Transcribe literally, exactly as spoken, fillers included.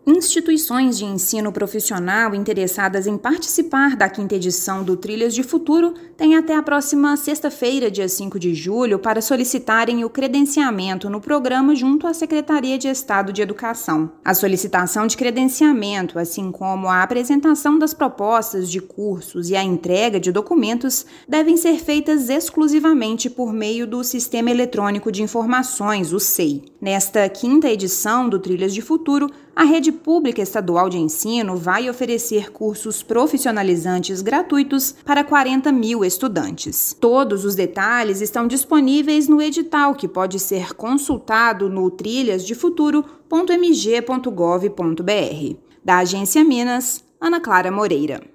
Instituições de ensino profissional interessadas em participar da quinta edição do Trilhas de Futuro têm até a próxima sexta-feira, dia cinco de julho, para solicitarem o credenciamento no programa junto à Secretaria de Estado de Educação. A solicitação de credenciamento, assim como a apresentação das propostas de cursos e a entrega de documentos, devem ser feitas exclusivamente por meio do Sistema Eletrônico de Informações, o S E I. Nesta quinta edição do Trilhas de Futuro, a Rede Pública Estadual de Ensino vai oferecer cursos profissionalizantes gratuitos para quarenta mil estudantes. Todos os detalhes estão disponíveis no edital, que pode ser consultado no trilhas de futuro ponto m g ponto gov ponto b r. Da Agência Minas, Ana Clara Moreira.